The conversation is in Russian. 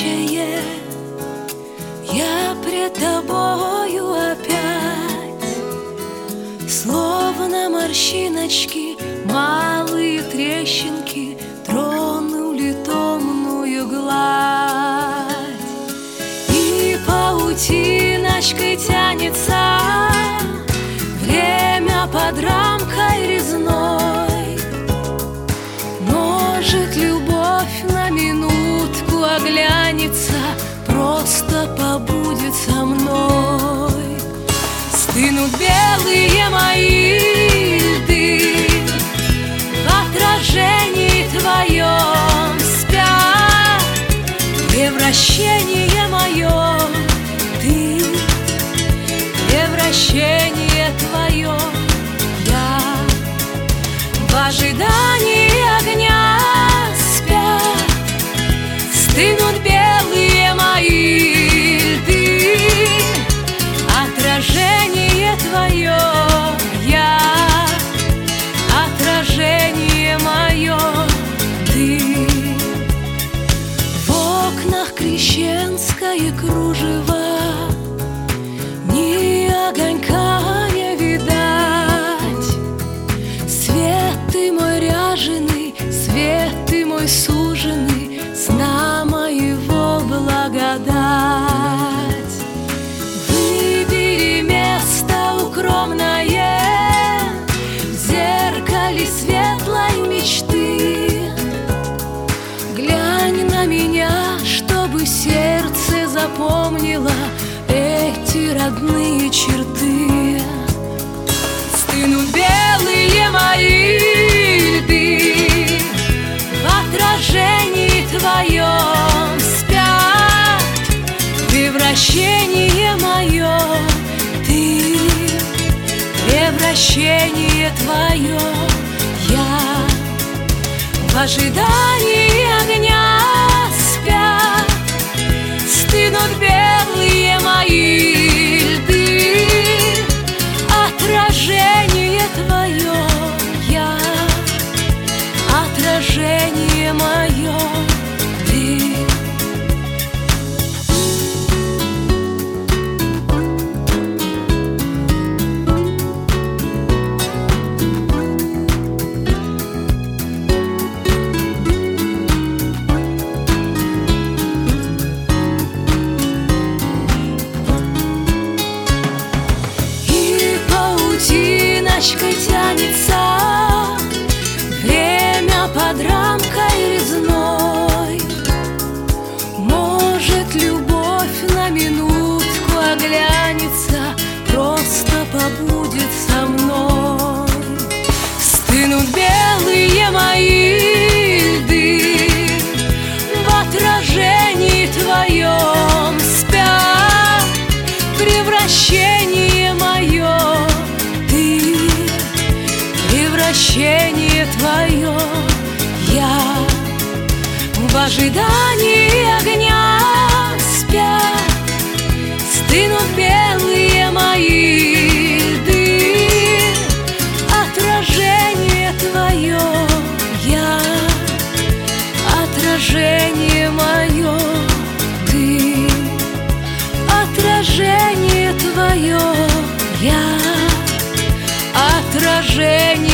горячее, я пред тобою опять, словно морщиночки, малые трещинки тронули томную гладь, и паутиночкой тянется время под рамкой резной. Может, любовь на минутку оглянется, просто побудет со мной. Стынут белые мои льды в отражении твоем, спят превращение мое, ты, превращение твое, я в ожидании огня спят. Стынут белые мои льды, отражение твое, я, отражение мое, ты. В окнах крещенское кружево, ни огонька не видать. Свет ты мой ряженый, свет ты мой суженый, сна моего благодать. Выбери место укромное в зеркале светлой мечты. Глянь на меня, чтобы сердце запомнило эти родные черты. Стынут белые мои льды в отражении твоем, спят превращение мое, ты, превращение твое, я в ожидании огня спят. Стынут белые мои льды, отражение твое, я, отражение мое, ты. Паутиночкой тянется время под рамкой резной. Может, любовь на минутку оглянется, просто побудет со мной. Стынут белые мои льды в отражении твоем, спят превращение мое, превращение твое, я в ожидании огня спят. Стынут белые мои льды, отражение твое, я, отражение мое, ты, отражение твое, я, отражение